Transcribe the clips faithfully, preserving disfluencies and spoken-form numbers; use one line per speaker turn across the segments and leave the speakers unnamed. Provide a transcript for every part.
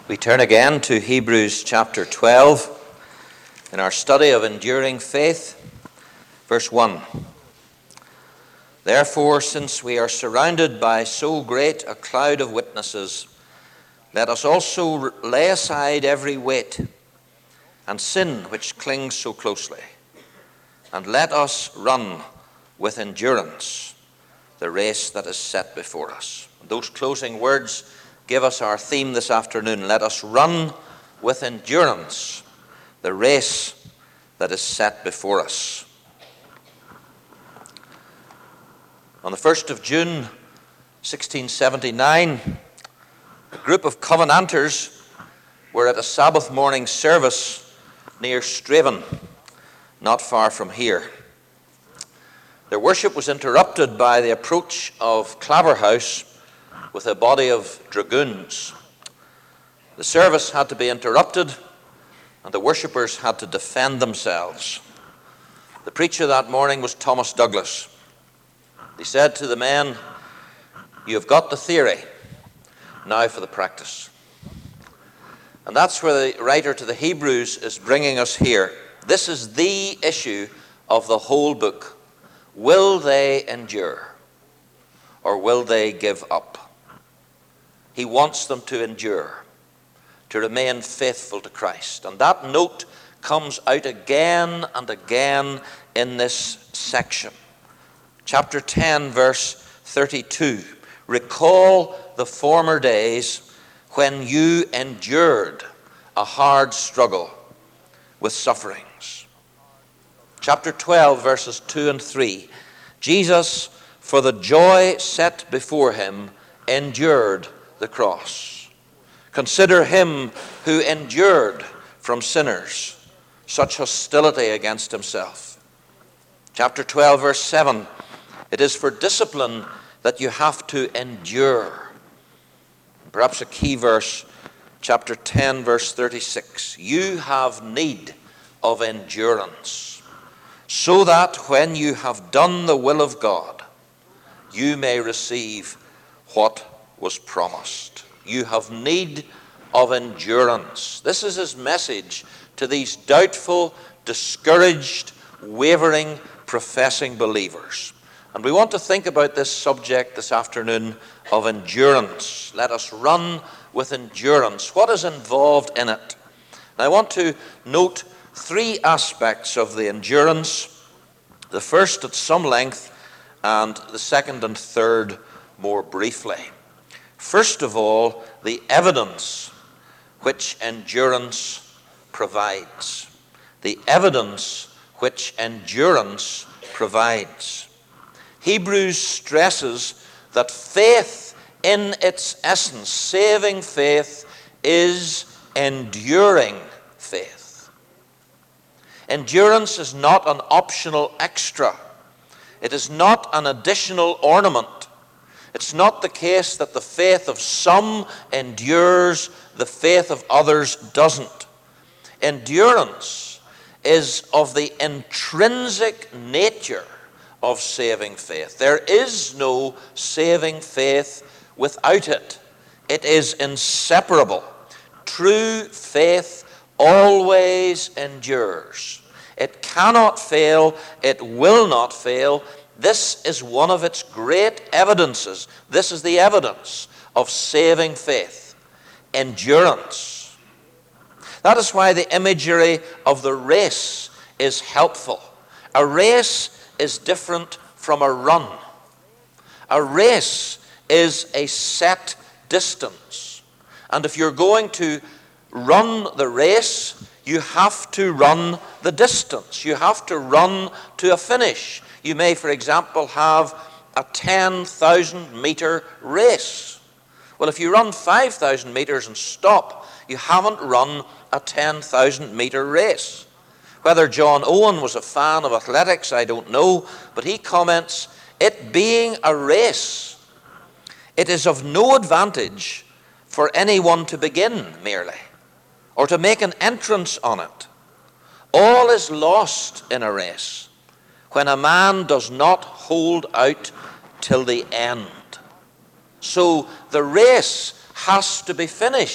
We turn again to Hebrews chapter twelve in our study of enduring faith, verse one. Therefore, since we are surrounded by so great a cloud of witnesses, let us also lay aside every weight and sin which clings so closely, and let us run with endurance the race that is set before us. Those closing words give us our theme this afternoon. Let us run with endurance the race that is set before us. On the first of June, sixteen seventy-nine, a group of Covenanters were at a Sabbath morning service near Straven, not far from here. Their worship was interrupted by the approach of Claverhouse with a body of dragoons. The service had to be interrupted, and the worshippers had to defend themselves. The preacher that morning was Thomas Douglas. He said to the men, "You have got the theory, now for the practice." And that's where the writer to the Hebrews is bringing us here. This is the issue of the whole book. Will they endure, or will they give up? He wants them to endure, to remain faithful to Christ. And that note comes out again and again in this section. Chapter ten, verse thirty-two. Recall the former days when you endured a hard struggle with sufferings. Chapter twelve, verses two and three. Jesus, for the joy set before him, endured the cross. Consider him who endured from sinners such hostility against himself. Chapter twelve, verse seven. It is for discipline that you have to endure. Perhaps a key verse, chapter ten, verse thirty-six. You have need of endurance, so that when you have done the will of God, you may receive what was promised. You have need of endurance. This is his message to these doubtful, discouraged, wavering, professing believers. And we want to think about this subject this afternoon of endurance. Let us run with endurance. What is involved in it? And I want to note three aspects of the endurance. The first at some length, and the second and third more briefly. First of all, the evidence which endurance provides. The evidence which endurance provides. Hebrews stresses that faith in its essence, saving faith, is enduring faith. Endurance is not an optional extra. It is not an additional ornament. It's not the case that the faith of some endures, the faith of others doesn't. Endurance is of the intrinsic nature of saving faith. There is no saving faith without it. It is inseparable. True faith always endures. It cannot fail. It will not fail. This is one of its great evidences. This is the evidence of saving faith. Endurance. That is why the imagery of the race is helpful. A race is different from a run. A race is a set distance. And if you're going to run the race, you have to run the distance. You have to run to a finish. You may, for example, have a ten thousand meter race. Well, if you run five thousand meters and stop, you haven't run a ten thousand meter race. Whether John Owen was a fan of athletics, I don't know, but he comments, it being a race, it is of no advantage for anyone to begin merely, or to make an entrance on it. All is lost in a race when a man does not hold out till the end. So the race has to be finished.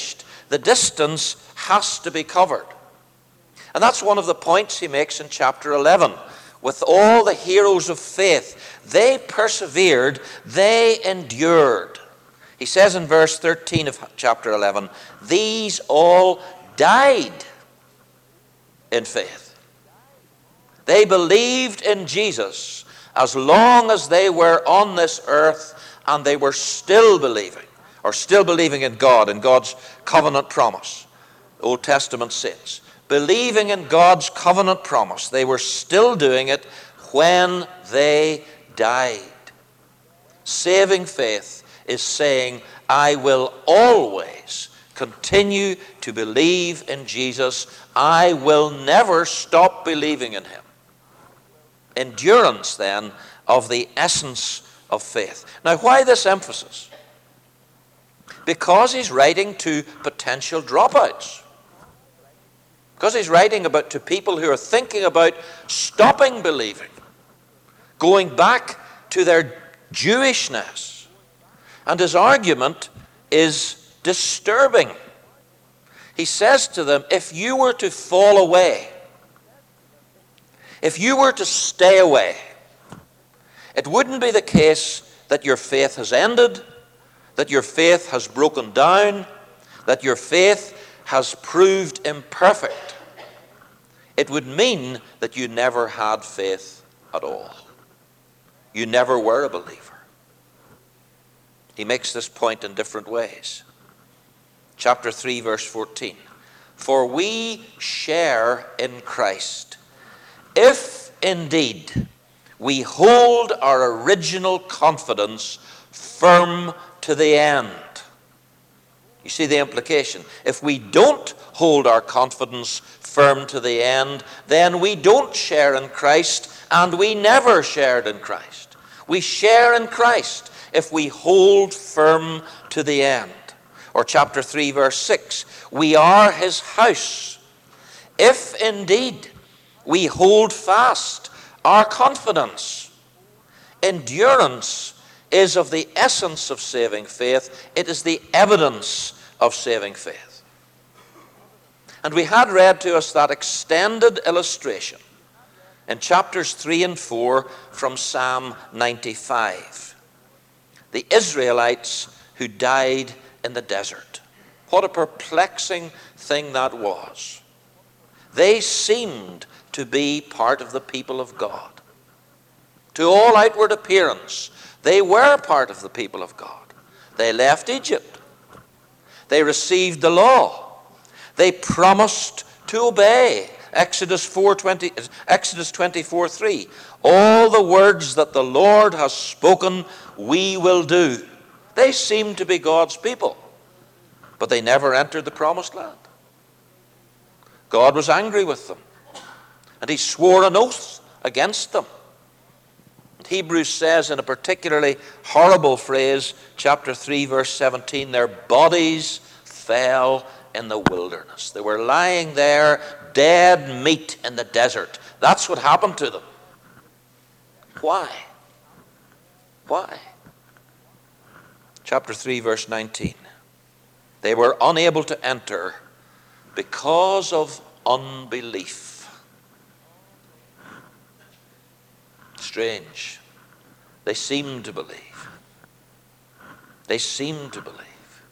the distance has to be covered. And that's one of the points he makes in chapter eleven. With all the heroes of faith, they persevered, they endured. He says in verse thirteen of chapter eleven, these all died in faith. They believed in Jesus as long as they were on this earth, and they were still believing, or still believing in God, in God's covenant promise. Old Testament saints, believing in God's covenant promise, they were still doing it when they died. Saving faith is saying, I will always continue to believe in Jesus. I will never stop believing in him. Endurance, then, of the essence of faith. Now, why this emphasis? Because he's writing to potential dropouts. Because he's writing about to people who are thinking about stopping believing, going back to their Jewishness. And his argument is disturbing. He says to them, if you were to fall away, if you were to stay away, it wouldn't be the case that your faith has ended, that your faith has broken down, that your faith has proved imperfect. It would mean that you never had faith at all. You never were a believer. He makes this point in different ways. Chapter three, verse fourteen. For we share in Christ, if indeed we hold our original confidence firm to the end. You see the implication. If we don't hold our confidence firm to the end, then we don't share in Christ, and we never shared in Christ. We share in Christ if we hold firm to the end. Or chapter three, verse six. We are his house, if indeed we hold fast our confidence. Endurance is of the essence of saving faith. It is the evidence of saving faith. And we had read to us that extended illustration in chapters three and four from Psalm ninety-five. The Israelites who died in the desert. What a perplexing thing that was. They seemed to be part of the people of God. To all outward appearance, they were part of the people of God. They left Egypt. They received the law. They promised to obey. Exodus four twenty, Exodus twenty-four three. All the words that the Lord has spoken, we will do. They seemed to be God's people, but they never entered the promised land. God was angry with them, and he swore an oath against them. Hebrews says in a particularly horrible phrase, chapter three, verse seventeen, their bodies fell in the wilderness. They were lying there, dead meat in the desert. That's what happened to them. Why? Why? Chapter three, verse nineteen. They were unable to enter because of unbelief. Strange. They seemed to believe. They seemed to believe.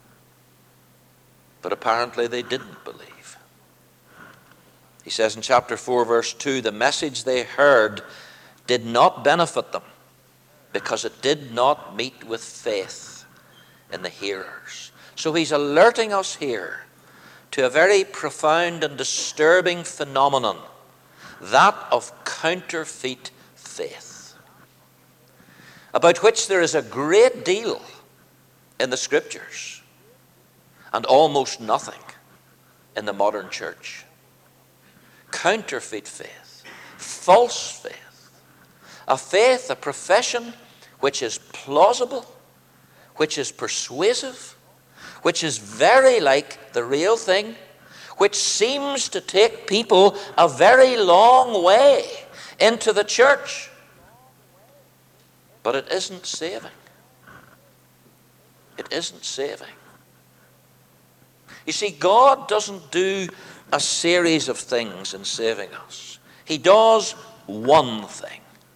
But apparently they didn't believe. He says in chapter four, verse two, the message they heard did not benefit them because it did not meet with faith in the hearers. So he's alerting us here to a very profound and disturbing phenomenon, that of counterfeit faith, about which there is a great deal in the Scriptures and almost nothing in the modern church. Counterfeit faith, false faith, a faith, a profession which is plausible, which is persuasive, which is very like the real thing, which seems to take people a very long way into the church. But it isn't saving. It isn't saving. You see, God doesn't do a series of things in saving us. He does one thing.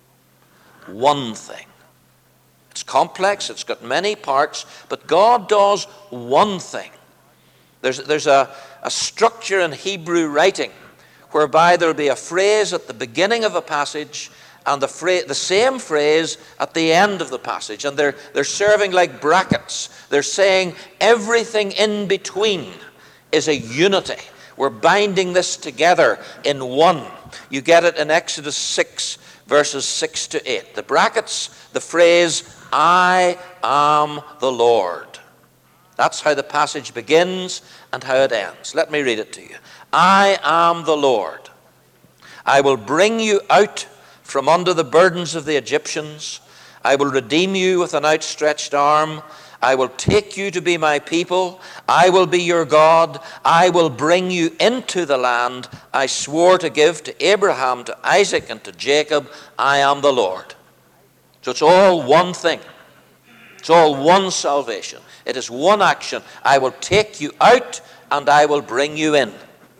One thing. It's complex, it's got many parts, but God does one thing. There's, there's a, a structure in Hebrew writing whereby there will be a phrase at the beginning of a passage and the, phrase, the same phrase at the end of the passage. And they're, they're serving like brackets. They're saying everything in between is a unity. We're binding this together in one. You get it in Exodus six, verses six to eight. The brackets, the phrase, I am the Lord. That's how the passage begins and how it ends. Let me read it to you. I am the Lord. I will bring you out from under the burdens of the Egyptians. I will redeem you with an outstretched arm. I will take you to be my people. I will be your God. I will bring you into the land I swore to give to Abraham, to Isaac, and to Jacob. I am the Lord. So it's all one thing. It's all one salvation. It is one action. I will take you out and I will bring you in.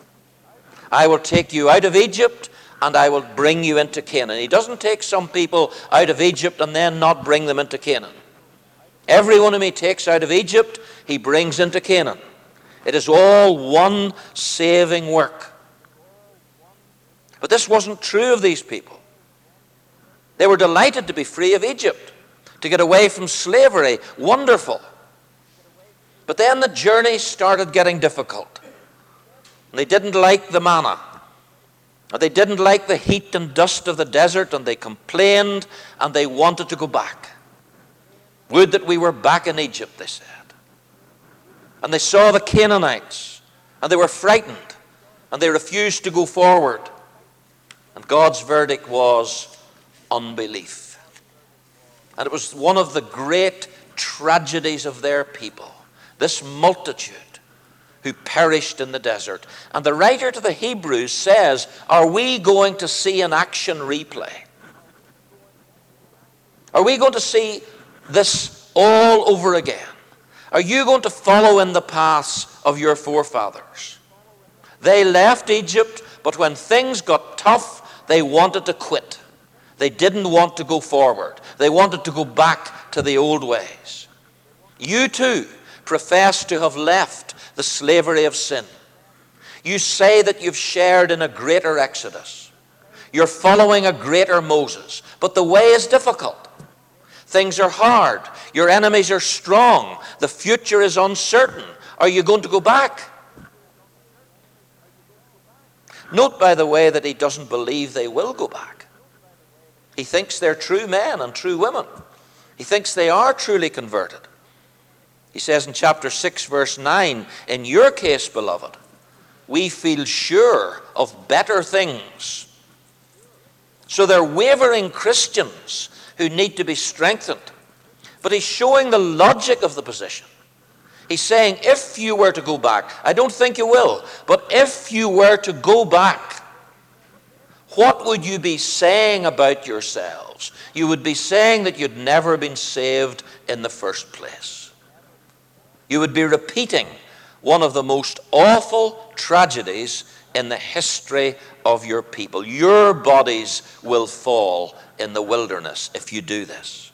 I will take you out of Egypt and I will bring you into Canaan. He doesn't take some people out of Egypt and then not bring them into Canaan. Everyone whom he takes out of Egypt, he brings into Canaan. It is all one saving work. But this wasn't true of these people. They were delighted to be free of Egypt, to get away from slavery. Wonderful. But then the journey started getting difficult. And they didn't like the manna. And they didn't like the heat and dust of the desert, and they complained, and they wanted to go back. Would that we were back in Egypt, they said. And they saw the Canaanites, and they were frightened, and they refused to go forward. And God's verdict was unbelief. And it was one of the great tragedies of their people, this multitude who perished in the desert. And the writer to the Hebrews says, are we going to see an action replay? Are we going to see this all over again? Are you going to follow in the paths of your forefathers? They left Egypt, but when things got tough, they wanted to quit. They didn't want to go forward. They wanted to go back to the old ways. You too profess to have left the slavery of sin. You say that you've shared in a greater Exodus. You're following a greater Moses, but the way is difficult. Things are hard. Your enemies are strong. The future is uncertain. Are you going to go back? Note, by the way, that he doesn't believe they will go back. He thinks they're true men and true women. He thinks they are truly converted. He says in chapter six, verse nine, in your case, beloved, we feel sure of better things. So they're wavering Christians who need to be strengthened. But he's showing the logic of the position. He's saying, if you were to go back, I don't think you will, but if you were to go back, what would you be saying about yourselves? You would be saying that you'd never been saved in the first place. You would be repeating one of the most awful tragedies in the history of your people. Your bodies will fall in the wilderness if you do this.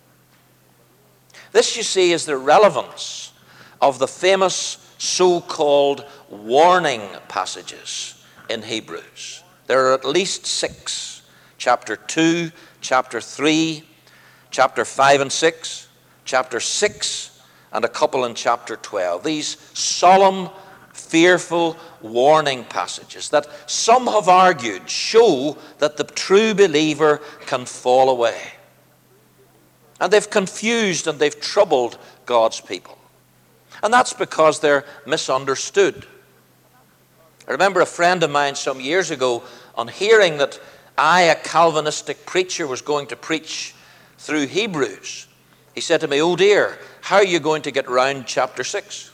This, you see, is the relevance of the famous so-called warning passages in Hebrews. There are at least six. Chapter two, chapter three, chapter five and six, chapter six, and a couple in chapter twelve. These solemn, fearful warning passages that some have argued show that the true believer can fall away. And they've confused and they've troubled God's people. And that's because they're misunderstood. I remember a friend of mine some years ago, on hearing that I, a Calvinistic preacher, was going to preach through Hebrews, he said to me, oh dear, how are you going to get round chapter six?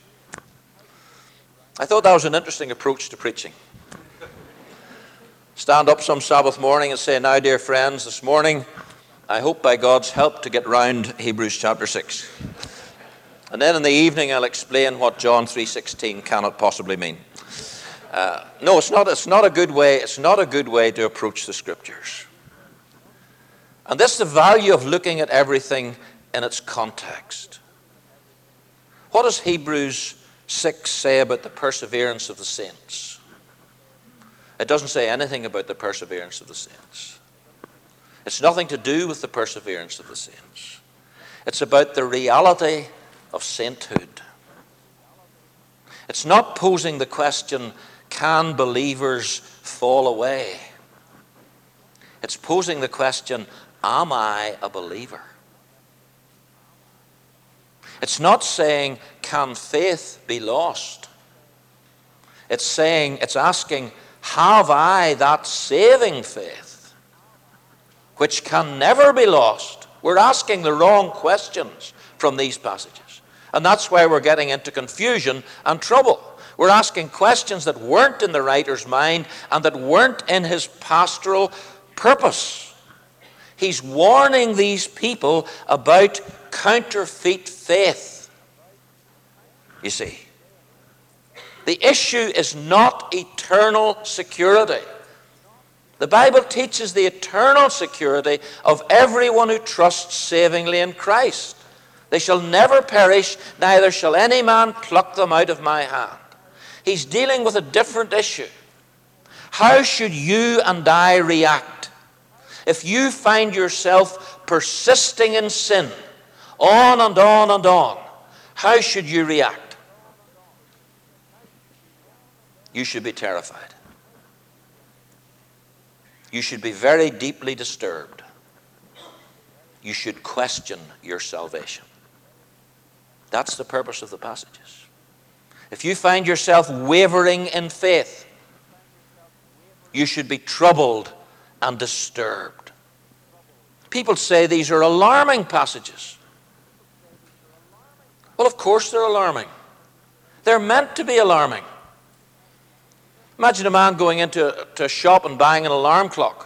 I thought that was an interesting approach to preaching. Stand up some Sabbath morning and say, now dear friends, this morning I hope by God's help to get round Hebrews chapter six. And then in the evening I'll explain what John three sixteen cannot possibly mean. Uh, no, it's not, it's not a good way, it's not a good way to approach the Scriptures. And this is the value of looking at everything in its context. What does Hebrews six say about the perseverance of the saints? It doesn't say anything about the perseverance of the saints. It's nothing to do with the perseverance of the saints. It's about the reality of sainthood. It's not posing the question, can believers fall away? It's posing the question, am I a believer? It's not saying, can faith be lost? It's saying, it's asking, have I that saving faith which can never be lost? We're asking the wrong questions from these passages. And that's why we're getting into confusion and trouble. We're asking questions that weren't in the writer's mind and that weren't in his pastoral purpose. He's warning these people about counterfeit faith. You see, the issue is not eternal security. The Bible teaches the eternal security of everyone who trusts savingly in Christ. They shall never perish, neither shall any man pluck them out of my hand. He's dealing with a different issue. How should you and I react if you find yourself persisting in sin, on and on and on? How should you react? You should be terrified. You should be very deeply disturbed. You should question your salvation. That's the purpose of the passages. If you find yourself wavering in faith, you should be troubled and disturbed. People say these are alarming passages. Well, of course they're alarming. They're meant to be alarming. Imagine a man going into to a shop and buying an alarm clock.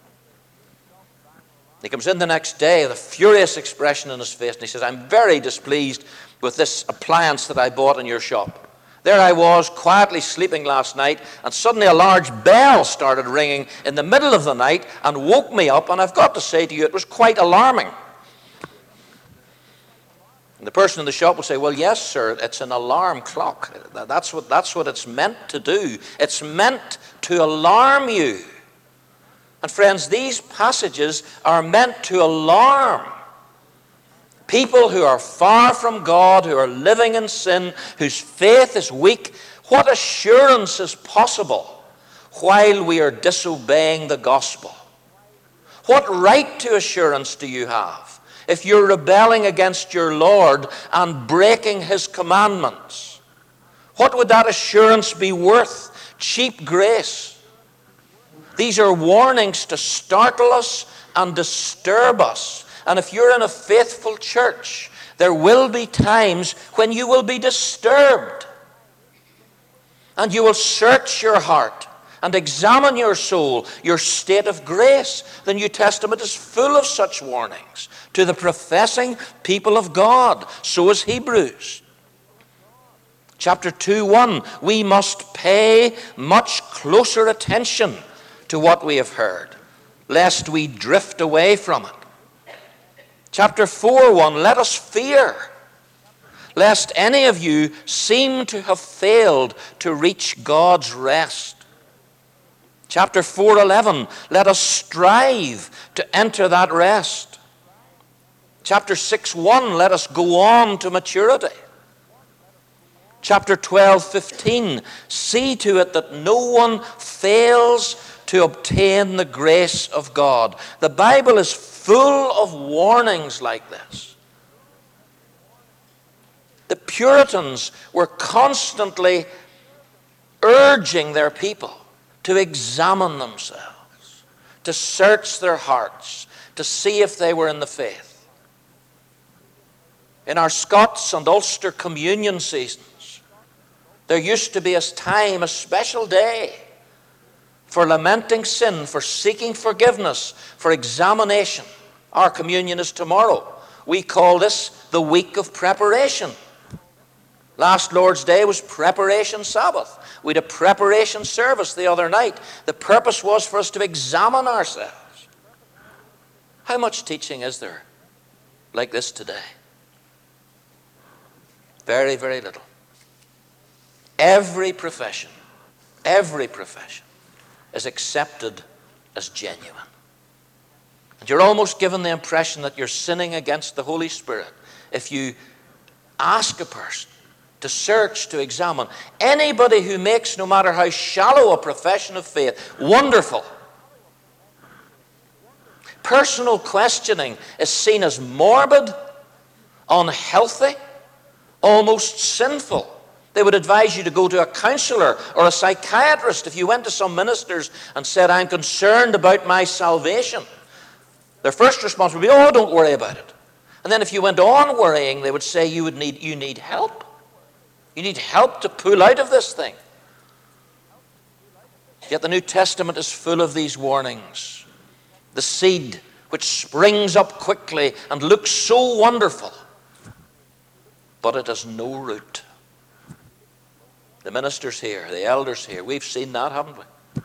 He comes in the next day with a furious expression on his face and he says, I'm very displeased with this appliance that I bought in your shop. There I was, quietly sleeping last night, and suddenly a large bell started ringing in the middle of the night and woke me up, and I've got to say to you, it was quite alarming. And the person in the shop will say, well, yes, sir, it's an alarm clock. That's what, that's what it's meant to do. It's meant to alarm you. And friends, these passages are meant to alarm people who are far from God, who are living in sin, whose faith is weak. What assurance is possible while we are disobeying the gospel? What right to assurance do you have if you're rebelling against your Lord and breaking his commandments? What would that assurance be worth? Cheap grace. These are warnings to startle us and disturb us. And if you're in a faithful church, there will be times when you will be disturbed. And you will search your heart and examine your soul, your state of grace. The New Testament is full of such warnings to the professing people of God. So is Hebrews. Chapter two, one, we must pay much closer attention to what we have heard, lest we drift away from it. Chapter four, one, let us fear, lest any of you seem to have failed to reach God's rest. Chapter four, eleven, let us strive to enter that rest. Chapter six, one, let us go on to maturity. Chapter twelve, fifteen, see to it that no one fails to obtain the grace of God. The Bible is full of warnings like this. The Puritans were constantly urging their people to examine themselves, to search their hearts, to see if they were in the faith. In our Scots and Ulster communion seasons, there used to be a time, a special day, for lamenting sin, for seeking forgiveness, for examination. Our communion is tomorrow. We call this the week of preparation. Last Lord's Day was preparation Sabbath. We had a preparation service the other night. The purpose was for us to examine ourselves. How much teaching is there like this today? Very, very little. Every profession, every profession is accepted as genuine. And you're almost given the impression that you're sinning against the Holy Spirit if you ask a person to search, to examine. Anybody who makes, no matter how shallow a profession of faith, wonderful. Personal questioning is seen as morbid, unhealthy, almost sinful. They would advise you to go to a counselor or a psychiatrist if you went to some ministers and said, I'm concerned about my salvation. Their first response would be, oh, don't worry about it. And then if you went on worrying, they would say you would need, you need help. You need help to pull out of this thing. Yet the New Testament is full of these warnings. The seed which springs up quickly and looks so wonderful, but it has no root. The ministers here, the elders here, we've seen that, haven't we?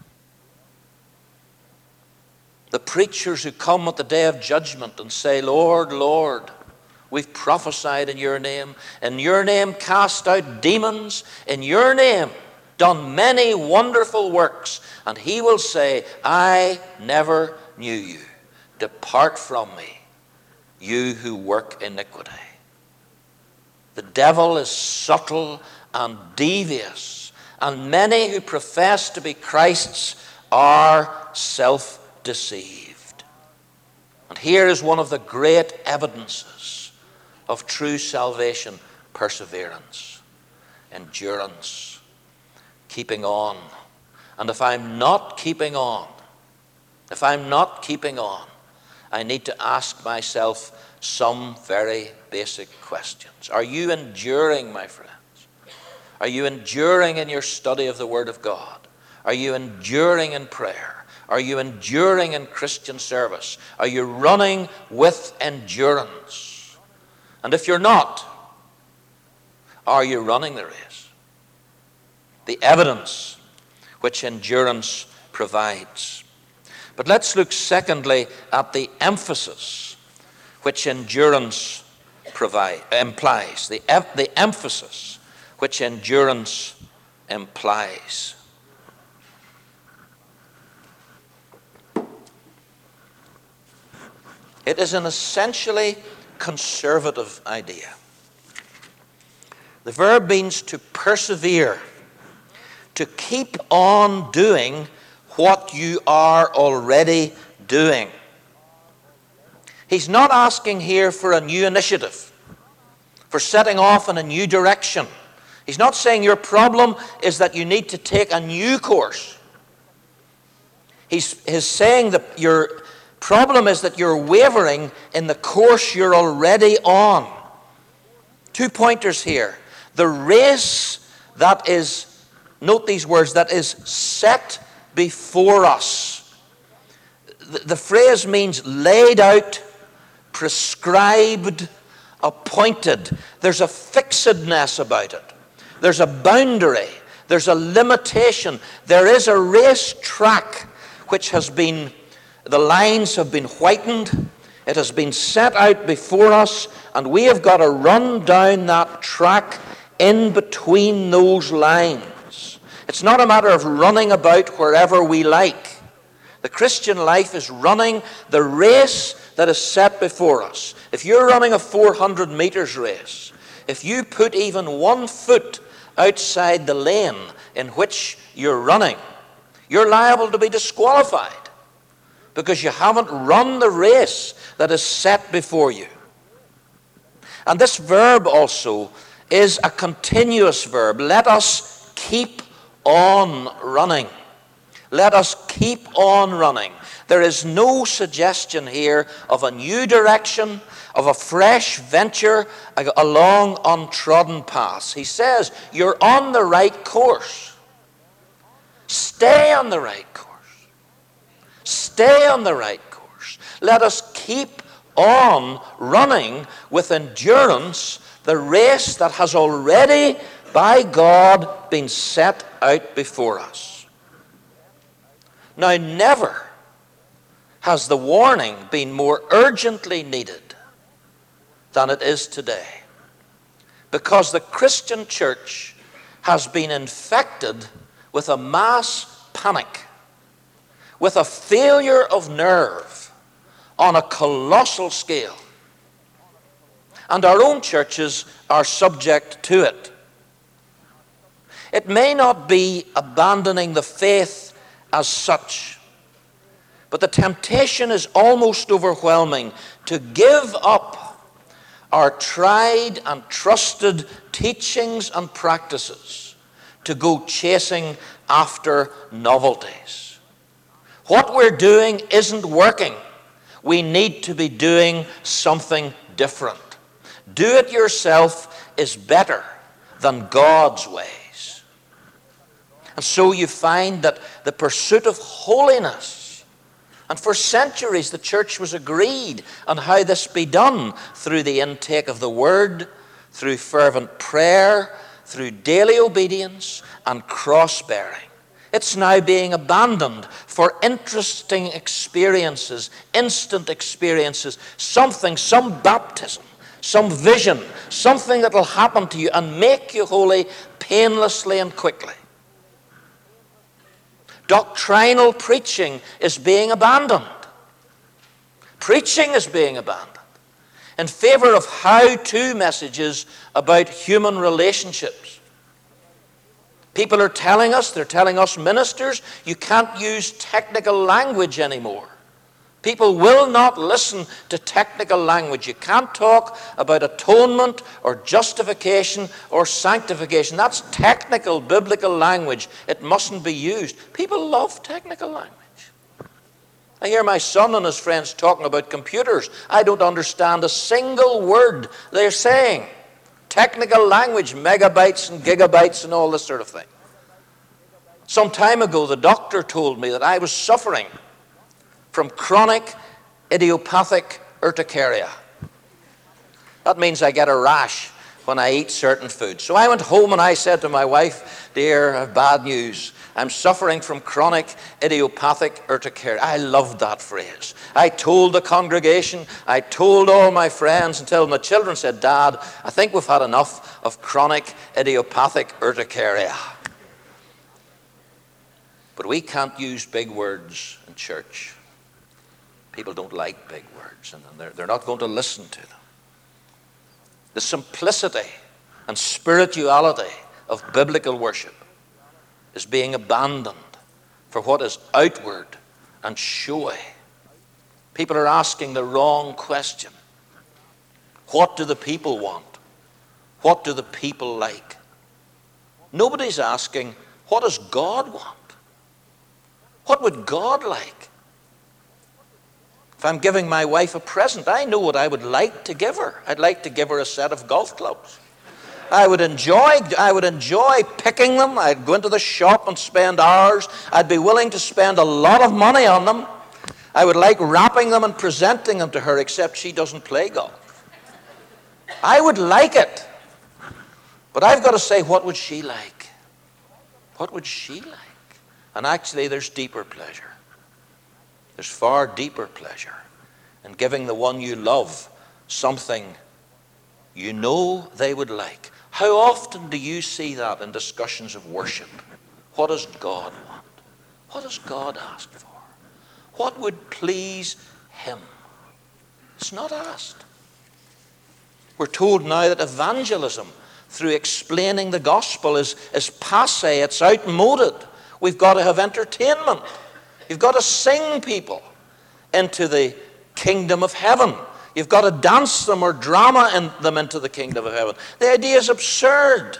The preachers who come at the day of judgment and say, Lord, Lord, we've prophesied in your name, in your name cast out demons, in your name done many wonderful works. And he will say, I never knew you. Depart from me, you who work iniquity. The devil is subtle and devious, and many who profess to be Christ's are self-deceived. And here is one of the great evidences of true salvation: perseverance, endurance, keeping on. And if I'm not keeping on, if I'm not keeping on, I need to ask myself some very basic questions. Are you enduring, my friends? Are you enduring in your study of the Word of God? Are you enduring in prayer? Are you enduring in Christian service? Are you running with endurance? And if you're not, are you running the race? The evidence which endurance provides. But let's look secondly at the emphasis which endurance provide, implies. The, the emphasis which endurance implies. It is an essentially conservative idea. The verb means to persevere, to keep on doing what you are already doing. He's not asking here for a new initiative, for setting off in a new direction. He's not saying your problem is that you need to take a new course. He's, he's saying that your problem is that you're wavering in the course you're already on. Two pointers here. The race that is, note these words, that is set before us. The, the phrase means laid out, prescribed, appointed. There's a fixedness about it. There's a boundary. There's a limitation. There is a race track which has been, the lines have been whitened. It has been set out before us, and we have got to run down that track in between those lines. It's not a matter of running about wherever we like. The Christian life is running the race that is set before us. If you're running a four hundred meters race, if you put even one foot outside the lane in which you're running, you're liable to be disqualified because you haven't run the race that is set before you. And this verb also is a continuous verb. Let us keep on running. Let us keep on running. There is no suggestion here of a new direction, of a fresh venture along untrodden paths. He says, you're on the right course. Stay on the right course. Stay on the right course. Let us keep on running with endurance the race that has already, by God, been set out before us. Now, never has the warning been more urgently needed than it is today, because the Christian church has been infected with a mass panic, with a failure of nerve on a colossal scale. And our own churches are subject to it. It may not be abandoning the faith as such, but the temptation is almost overwhelming to give up our tried and trusted teachings and practices to go chasing after novelties. What we're doing isn't working. We need to be doing something different. Do it yourself is better than God's ways. And so you find that the pursuit of holiness, and for centuries the church was agreed on how this be done through the intake of the word, through fervent prayer, through daily obedience and cross-bearing. It's now being abandoned for interesting experiences, instant experiences, something, some baptism, some vision, something that will happen to you and make you holy painlessly and quickly. Doctrinal preaching is being abandoned. Preaching is being abandoned in favor of how-to messages about human relationships. People are telling us, they're telling us ministers, you can't use technical language anymore. People will not listen to technical language. You can't talk about atonement or justification or sanctification. That's technical biblical language. It mustn't be used. People love technical language. I hear my son and his friends talking about computers. I don't understand a single word they're saying. Technical language, megabytes and gigabytes and all this sort of thing. Some time ago, the doctor told me that I was suffering from chronic idiopathic urticaria. That means I get a rash when I eat certain foods. So I went home and I said to my wife, dear, I have bad news. I'm suffering from chronic idiopathic urticaria. I loved that phrase. I told the congregation, I told all my friends, until my children said, Dad, I think we've had enough of chronic idiopathic urticaria. But we can't use big words in church. People don't like big words, and they're, they're not going to listen to them. The simplicity and spirituality of biblical worship is being abandoned for what is outward and showy. People are asking the wrong question. What do the people want? What do the people like? Nobody's asking, what does God want? What would God like? If I'm giving my wife a present, I know what I would like to give her. I'd like to give her a set of golf clubs. I would enjoy, I would enjoy picking them. I'd go into the shop and spend hours. I'd be willing to spend a lot of money on them. I would like wrapping them and presenting them to her, except she doesn't play golf. I would like it. But I've got to say, what would she like? What would she like? And actually, there's deeper pleasure. There's far deeper pleasure in giving the one you love something you know they would like. How often do you see that in discussions of worship? What does God want? What does God ask for? What would please him? It's not asked. We're told now that evangelism through explaining the gospel is, is passé, it's outmoded. We've got to have entertainment. You've got to sing people into the kingdom of heaven. You've got to dance them or drama in them into the kingdom of heaven. The idea is absurd.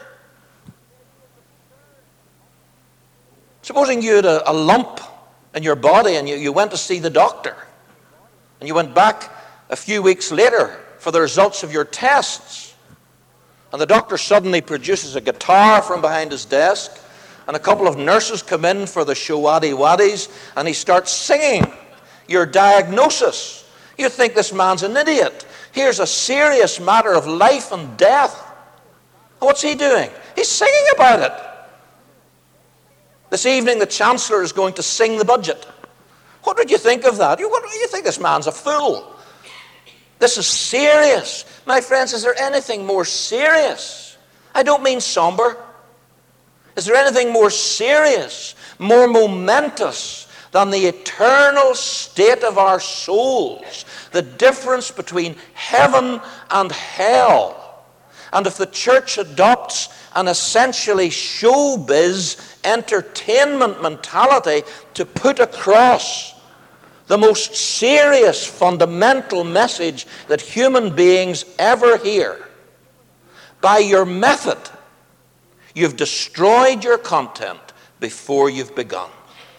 Supposing you had a, a lump in your body and you, you went to see the doctor, and you went back a few weeks later for the results of your tests, and the doctor suddenly produces a guitar from behind his desk, and a couple of nurses come in for the shawadi-wadis, and he starts singing your diagnosis. You think this man's an idiot. Here's a serious matter of life and death. What's he doing? He's singing about it. This evening the Chancellor is going to sing the budget. What would you think of that? You, what, you think this man's a fool. This is serious. My friends, is there anything more serious? I don't mean somber. Is there anything more serious, more momentous than the eternal state of our souls? The difference between heaven and hell. And if the church adopts an essentially showbiz entertainment mentality to put across the most serious fundamental message that human beings ever hear, by your method, you've destroyed your content before you've begun.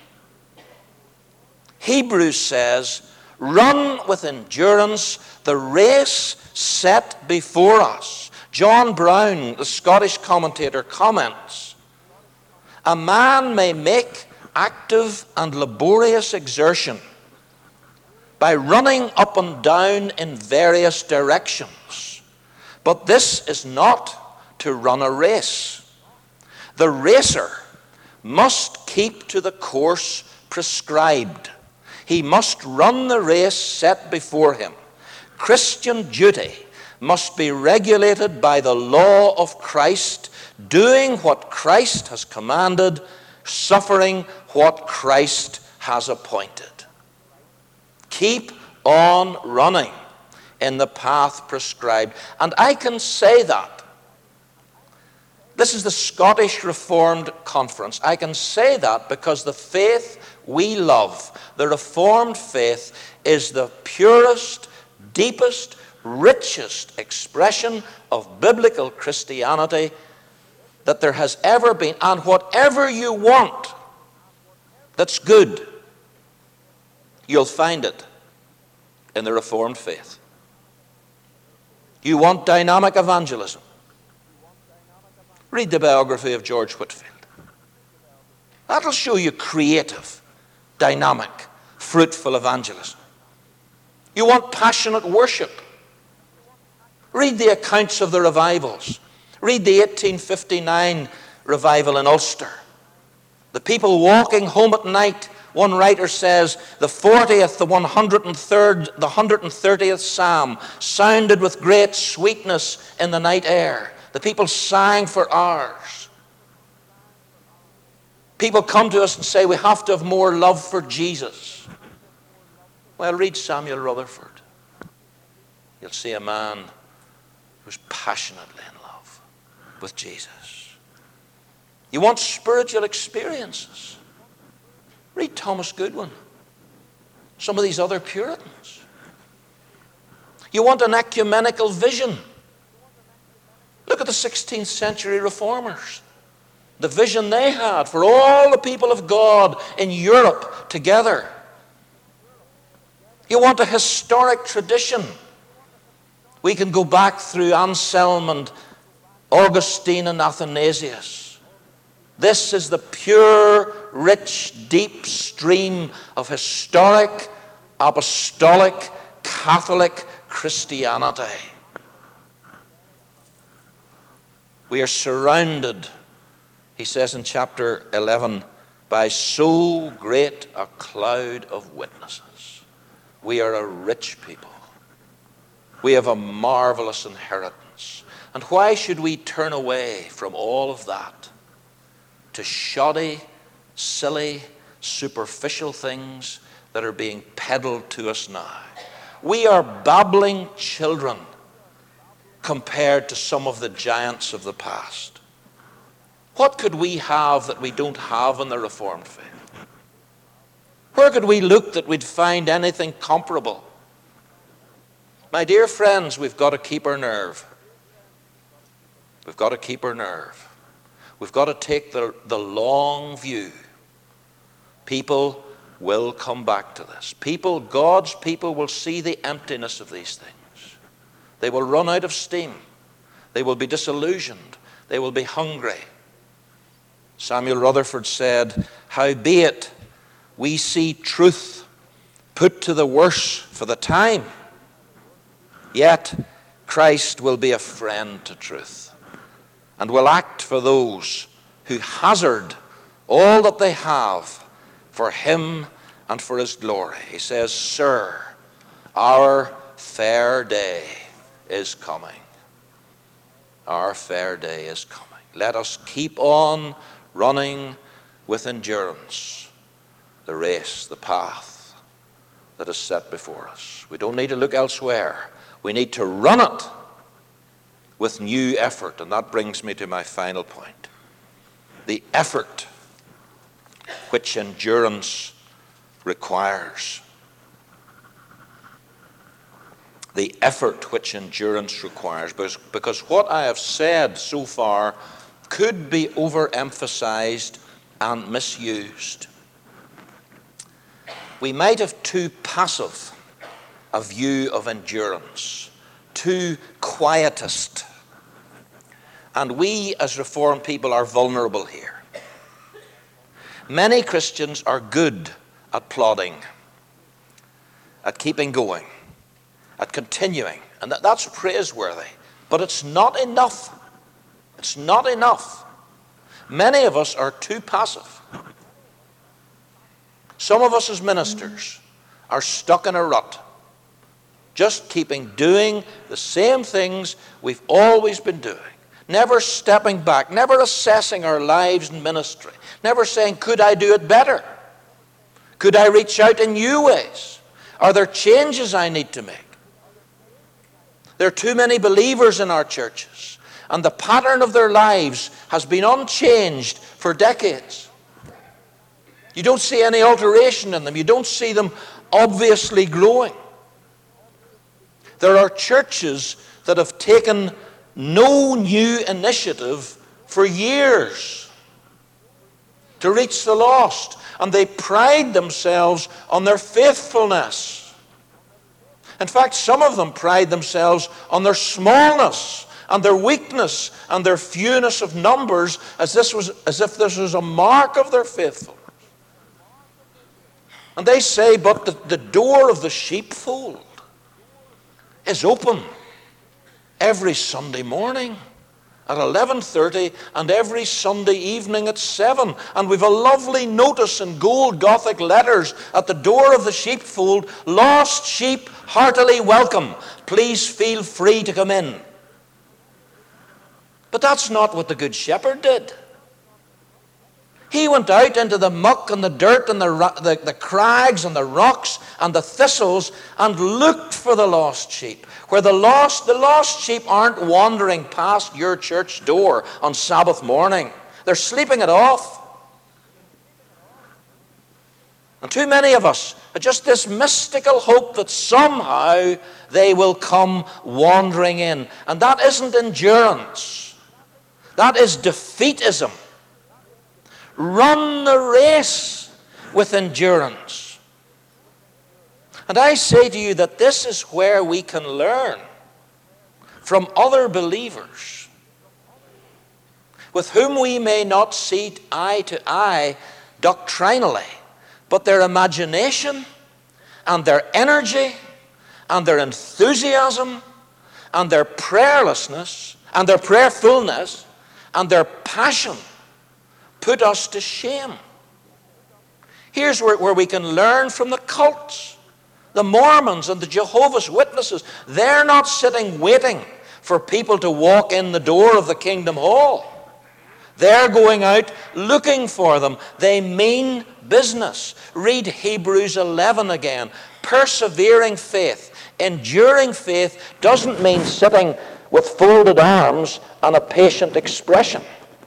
Hebrews says, run with endurance the race set before us. John Brown, the Scottish commentator, comments, a man may make active and laborious exertion by running up and down in various directions, but this is not to run a race. The racer must keep to the course prescribed. He must run the race set before him. Christian duty must be regulated by the law of Christ, doing what Christ has commanded, suffering what Christ has appointed. Keep on running in the path prescribed. And I can say that. This is the Scottish Reformed Conference. I can say that because the faith we love, the Reformed faith, is the purest, deepest, richest expression of biblical Christianity that there has ever been. And whatever you want that's good, you'll find it in the Reformed faith. You want dynamic evangelism? Read the biography of George Whitefield. That'll show you creative, dynamic, fruitful evangelism. You want passionate worship? Read the accounts of the revivals. Read the eighteen fifty-nine revival in Ulster. The people walking home at night. One writer says the fortieth, the one hundred third, the one hundred thirtieth Psalm sounded with great sweetness in the night air. The people sang for hours. People come to us and say we have to have more love for Jesus. Well, read Samuel Rutherford. You'll see a man who's passionately in love with Jesus. You want spiritual experiences? Read Thomas Goodwin, some of these other Puritans. You want an ecumenical vision? Look at the sixteenth century reformers. The vision they had for all the people of God in Europe together. You want a historic tradition? We can go back through Anselm and Augustine and Athanasius. This is the pure, rich, deep stream of historic, apostolic, Catholic Christianity. We are surrounded, he says in chapter eleven, by so great a cloud of witnesses. We are a rich people. We have a marvelous inheritance. And why should we turn away from all of that to shoddy, silly, superficial things that are being peddled to us now? We are babbling children compared to some of the giants of the past. What could we have that we don't have in the Reformed faith? Where could we look that we'd find anything comparable? My dear friends, we've got to keep our nerve. We've got to keep our nerve. We've got to take the, the long view. People will come back to this. People, God's people, will see the emptiness of these things. They will run out of steam. They will be disillusioned. They will be hungry. Samuel Rutherford said, "Howbeit we see truth put to the worse for the time, Yet Christ will be a friend to truth and will act for those who hazard all that they have for him and for his glory. He says, "Sir, our fair day is coming." Our fair day is coming. Let us keep on running with endurance the race, the path that is set before us. We don't need to look elsewhere. We need to run it with new effort. And that brings me to my final point. The effort which endurance requires. The effort which endurance requires. Because, because what I have said so far could be overemphasized and misused. We might have too passive a view of endurance, too quietist. And we as Reformed people are vulnerable here. Many Christians are good at plodding, at keeping going, at continuing. And that, that's praiseworthy. But it's not enough. It's not enough. Many of us are too passive. Some of us as ministers are stuck in a rut, just keeping doing the same things we've always been doing, never stepping back, never assessing our lives in ministry, never saying, could I do it better? Could I reach out in new ways? Are there changes I need to make? There are too many believers in our churches, and the pattern of their lives has been unchanged for decades. You don't see any alteration in them. You don't see them obviously growing. There are churches that have taken no new initiative for years to reach the lost, and they pride themselves on their faithfulness. In fact, some of them pride themselves on their smallness and their weakness and their fewness of numbers, as this was, as if this was a mark of their faithfulness. And they say, but the, the door of the sheepfold is open every Sunday morning at eleven thirty and every Sunday evening at seven. And we've a lovely notice in gold Gothic letters at the door of the sheepfold, "Lost sheep heartily welcome. Please feel free to come in." But that's not what the Good Shepherd did. He went out into the muck and the dirt and the, the, the crags and the rocks and the thistles and looked for the lost sheep. Where the lost, the lost sheep aren't wandering past your church door on Sabbath morning. They're sleeping it off. And too many of us are just this mystical hope that somehow they will come wandering in. And that isn't endurance. That is defeatism. Run the race with endurance. And I say to you that this is where we can learn from other believers with whom we may not see eye to eye doctrinally, but their imagination and their energy and their enthusiasm and their prayerlessness and their prayerfulness and their passion put us to shame. Here's where, where we can learn from the cults, the Mormons and the Jehovah's Witnesses. They're not sitting waiting for people to walk in the door of the Kingdom Hall. They're going out looking for them. They mean business. Read Hebrews eleven again. Persevering faith, enduring faith doesn't mean sitting with folded arms and a patient expression.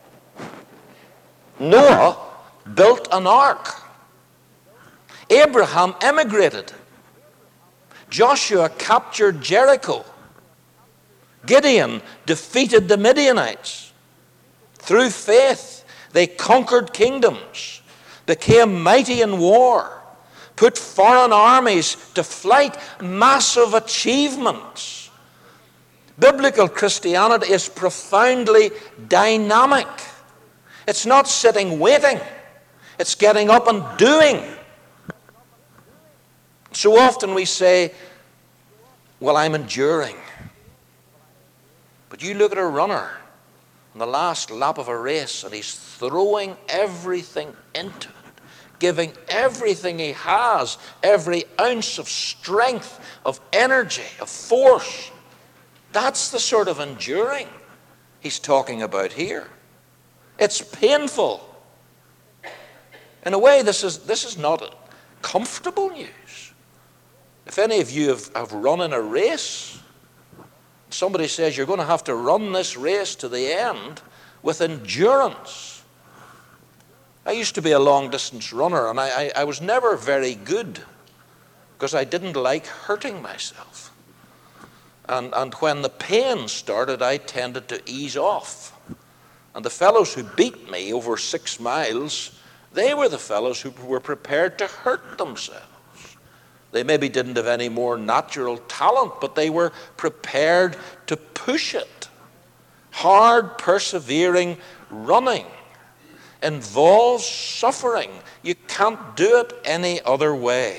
Noah built an ark. Abraham emigrated. Joshua captured Jericho. Gideon defeated the Midianites. Through faith, they conquered kingdoms, became mighty in war, put foreign armies to flight. Massive achievements. Biblical Christianity is profoundly dynamic. It's not sitting waiting. It's getting up and doing. So often we say, well, I'm enduring. But you look at a runner on the last lap of a race, and he's throwing everything into it, giving everything he has, every ounce of strength, of energy, of force. That's the sort of enduring he's talking about here. It's painful. In a way, this is, this is not comfortable news. If any of you have, have run in a race, somebody says you're going to have to run this race to the end with endurance. I used to be a long-distance runner, and I, I, I was never very good because I didn't like hurting myself. And, and when the pain started, I tended to ease off. And the fellows who beat me over six miles, they were the fellows who were prepared to hurt themselves. They maybe didn't have any more natural talent, but they were prepared to push it. Hard, persevering running involves suffering. You can't do it any other way.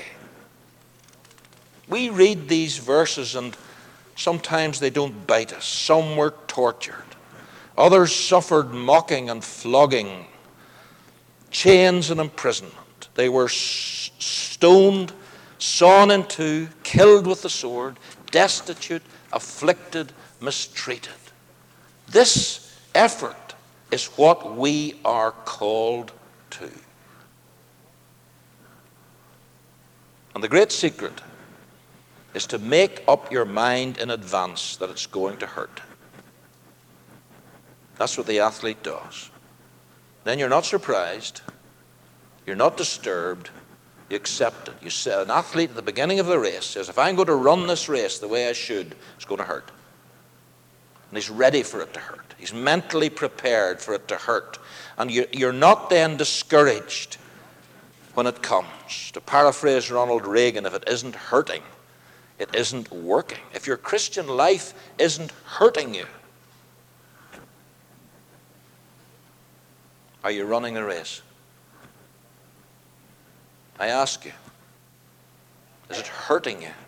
We read these verses and sometimes they don't bite us. Some were tortured. Others suffered mocking and flogging, chains and imprisonment. They were stoned, sawn in two, killed with the sword, destitute, afflicted, mistreated. This effort is what we are called to. And the great secret is to make up your mind in advance that it's going to hurt. That's what the athlete does. Then you're not surprised, you're not disturbed, you accept it. You say, an athlete at the beginning of the race says, if I'm going to run this race the way I should, it's going to hurt. And he's ready for it to hurt. He's mentally prepared for it to hurt. And you, you're not then discouraged when it comes. To paraphrase Ronald Reagan, if it isn't hurting, it isn't working. If your Christian life isn't hurting you, are you running a race? I ask you, is it hurting you?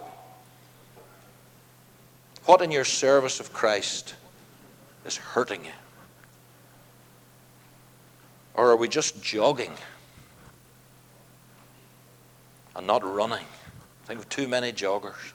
What in your service of Christ is hurting you? Or are we just jogging and not running? I think of too many joggers.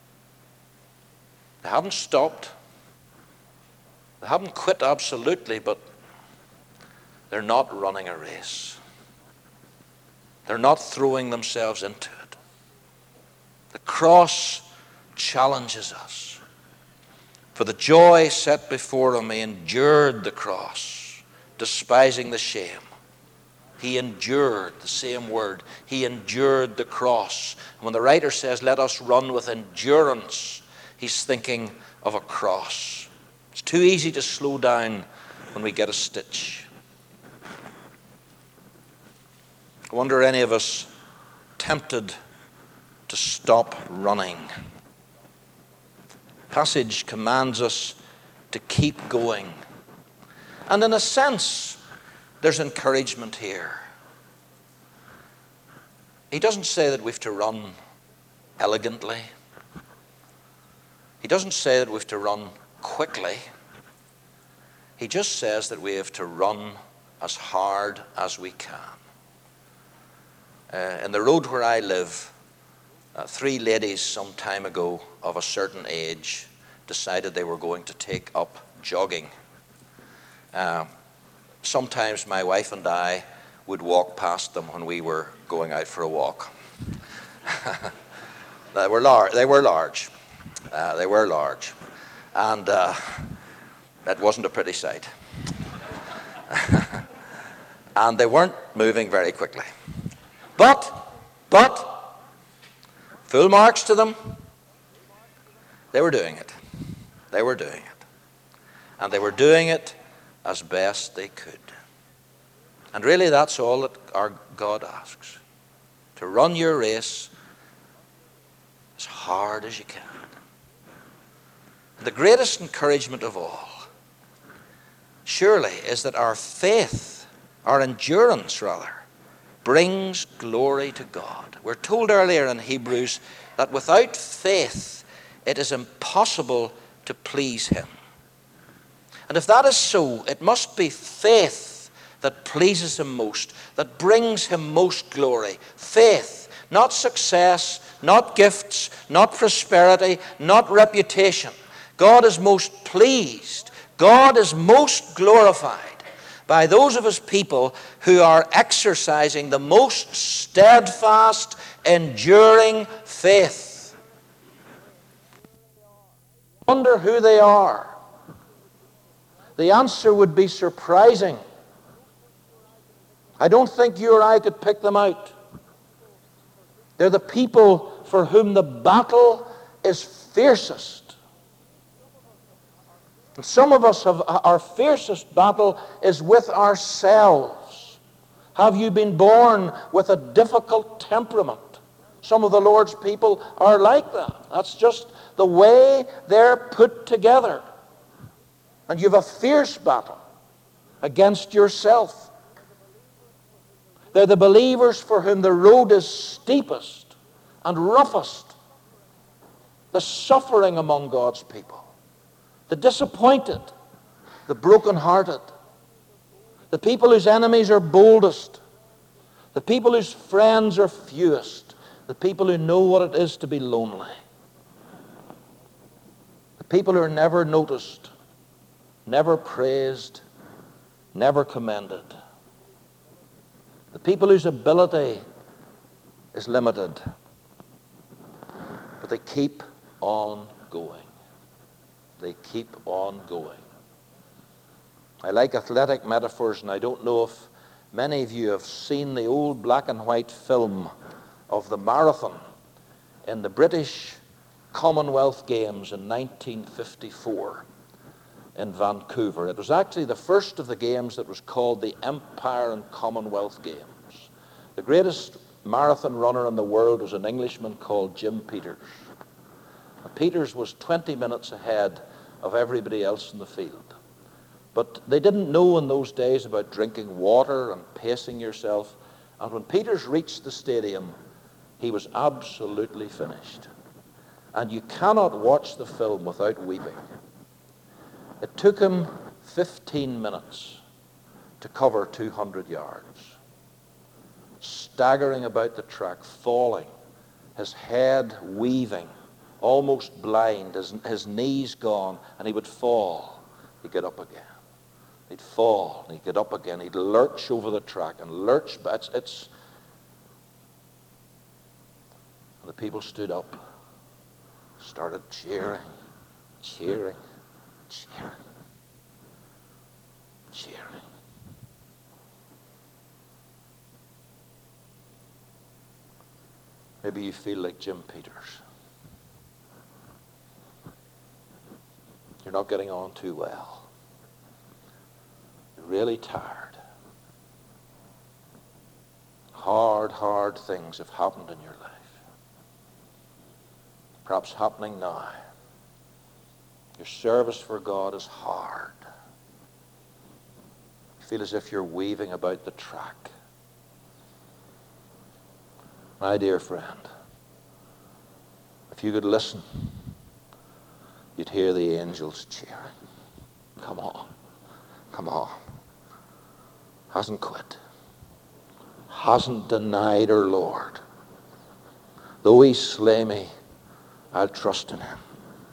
They haven't stopped. They haven't quit absolutely, but they're not running a race. They're not throwing themselves into it. The cross challenges us. For the joy set before him, he endured the cross, despising the shame. He endured, the same word, he endured the cross. And when the writer says, let us run with endurance, he's thinking of a cross. It's too easy to slow down when we get a stitch. I wonder any of us tempted to stop running. The passage commands us to keep going. And in a sense, there's encouragement here. He doesn't say that we have to run elegantly. He doesn't say that we have to run quickly. He just says that we have to run as hard as we can. Uh, in the road where I live, uh, three ladies some time ago of a certain age decided they were going to take up jogging. Uh, sometimes my wife and I would walk past them when we were going out for a walk. they were large. They were large. Uh, they were large, and uh, that wasn't a pretty sight. And they weren't moving very quickly. But, but, full marks to them, they were doing it. They were doing it. And they were doing it as best they could. And really that's all that our God asks. To run your race as hard as you can. The greatest encouragement of all, surely, is that our faith, our endurance rather, brings glory to God. We're told earlier in Hebrews that without faith it is impossible to please him. And if that is so, it must be faith that pleases him most, that brings him most glory. Faith, not success, not gifts, not prosperity, not reputation. God is most pleased. God is most glorified by those of his people who are exercising the most steadfast, enduring faith. Wonder who they are. The answer would be surprising. I don't think you or I could pick them out. They're the people for whom the battle is fiercest. And some of us have, our fiercest battle is with ourselves. Have you been born with a difficult temperament? Some of the Lord's people are like that. That's just the way they're put together. And you have a fierce battle against yourself. They're the believers for whom the road is steepest and roughest. The suffering among God's people. The disappointed. The brokenhearted. The people whose enemies are boldest. The people whose friends are fewest. The people who know what it is to be lonely. The people who are never noticed, never praised, never commended. The people whose ability is limited, but they keep on going. They keep on going. I like athletic metaphors, and I don't know if many of you have seen the old black and white film of the marathon in the British Commonwealth Games in nineteen fifty-four in Vancouver. It was actually the first of the games that was called the Empire and Commonwealth Games. The greatest marathon runner in the world was an Englishman called Jim Peters. And Peters was twenty minutes ahead of everybody else in the field. But they didn't know in those days about drinking water and pacing yourself. And when Peters reached the stadium, he was absolutely finished. And you cannot watch the film without weeping. It took him fifteen minutes to cover two hundred yards. Staggering about the track, falling, his head weaving, almost blind, his, his knees gone, and he would fall. He'd get up again. He'd fall, and he'd get up again. He'd lurch over the track and lurch. But it's, it's and the people stood up, started cheering, cheering, cheering, cheering. Maybe you feel like Jim Peters. You're not getting on too well. You're really tired. Hard, hard things have happened in your life. Perhaps happening now. Your service for God is hard. You feel as if you're weaving about the track. My dear friend, if you could listen, you'd hear the angels cheering. Come on, come on. Hasn't quit. Hasn't denied her Lord. Though he slay me, I'll trust in him.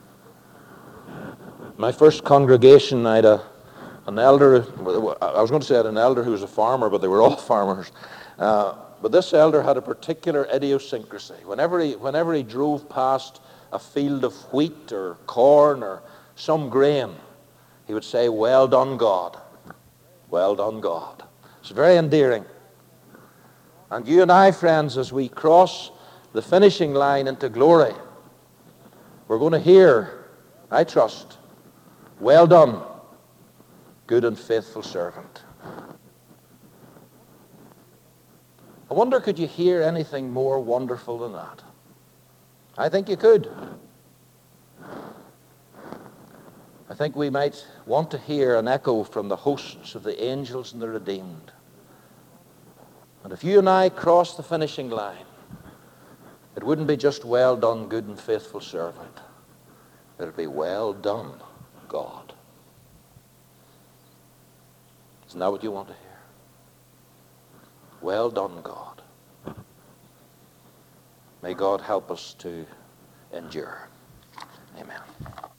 My first congregation, I had a, an elder, I was going to say I had an elder who was a farmer, but they were all farmers. Uh, But this elder had a particular idiosyncrasy. Whenever he, whenever he drove past a field of wheat or corn or some grain, he would say, "Well done, God. Well done, God." It's very endearing. And you and I, friends, as we cross the finishing line into glory, we're going to hear, I trust, "Well done, good and faithful servant." I wonder, could you hear anything more wonderful than that? I think you could. I think we might want to hear an echo from the hosts of the angels and the redeemed. And if you and I cross the finishing line, it wouldn't be just "Well done, good and faithful servant." It'll be, well done, God. Isn't that what you want to hear? Well done, God. May God help us to endure. Amen.